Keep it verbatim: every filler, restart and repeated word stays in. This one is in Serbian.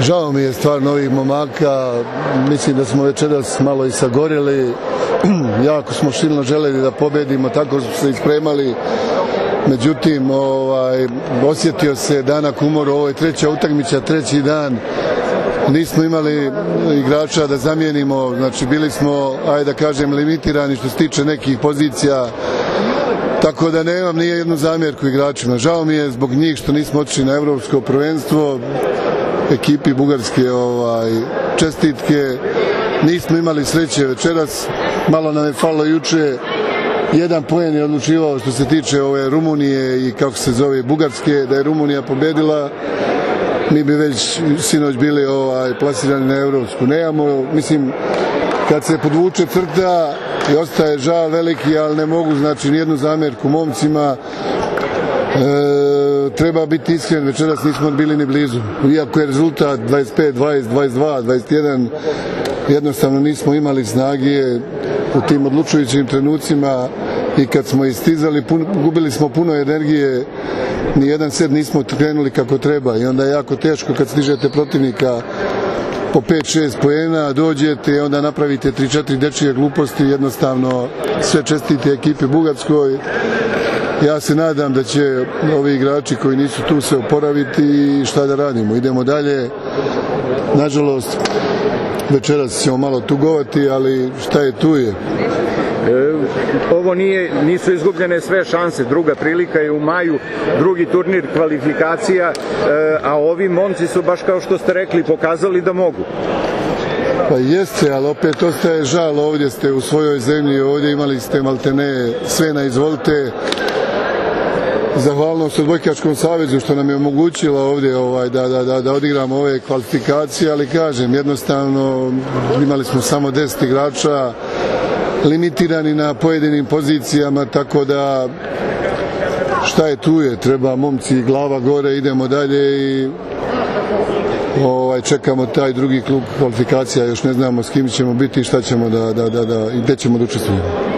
Žao mi je stvarno ovih momaka, mislim da smo večeras malo i sagorili, jako smo silno želeli da pobedimo, tako smo se ispremali, međutim ovaj, osjetio se danak umoru, ovo je treća utakmica, treći dan, nismo imali igrača da zamijenimo, znači bili smo, ajde da kažem, limitirani što se tiče nekih pozicija, tako da nemam nije jednu zamjerku igračima. Žao mi je zbog njih što nismo otišli na evropsko prvenstvo, ekipi Bugarske ovaj, čestitke, nismo imali sreće večeras, malo nam je falilo juče, jedan poen je odlučivao što se tiče ove Rumunije i kako se zove Bugarske, da je Rumunija pobedila, mi bi već sinoć bili ovaj, plasirani na evropsku. Nemamo, mislim, kad se podvuče crta i ostaje žal veliki, ali ne mogu, znači, nijednu zamjerku momcima. E, treba biti iskren, večeras nismo bili ni blizu. Iako je rezultat dvadeset pet dvadeset, dvadeset dva, dvadeset jedan, jednostavno nismo imali snage u tim odlučujućim trenucima i kad smo istizali, pun, gubili smo puno energije, ni jedan set nismo krenuli kako treba i onda je jako teško kad stižete protivnika po pet šest poena, dođete i onda napravite tri četiri dečije gluposti, jednostavno sve čestite ekipe Bugarskoj. Ja se nadam da će ovi igrači koji nisu tu se oporaviti i šta da radimo. Idemo dalje. Nažalost, večeras ćemo malo tugovati, ali šta je tu je. Ovo nije, nisu izgubljene sve šanse, druga prilika je u maju, drugi turnir kvalifikacija, a ovi momci su baš kao što ste rekli pokazali da mogu. Pa jeste, ali opet ostaje žal, ovdje ste u svojoj zemlji, ovdje imali ste maltene sve na izvolite. Zahvalnost Odbojkaškom savezu što nam je omogućila ovdje ovaj, da, da, da, da odigramo ove kvalifikacije, ali kažem, jednostavno imali smo samo deset igrača, limitirani na pojedinim pozicijama, tako da šta je tu je, treba momci glava gore, idemo dalje i ovaj, čekamo taj drugi klub kvalifikacija, još ne znamo s kim ćemo biti i šta ćemo da, da, da, da, i gde ćemo da učestvujemo.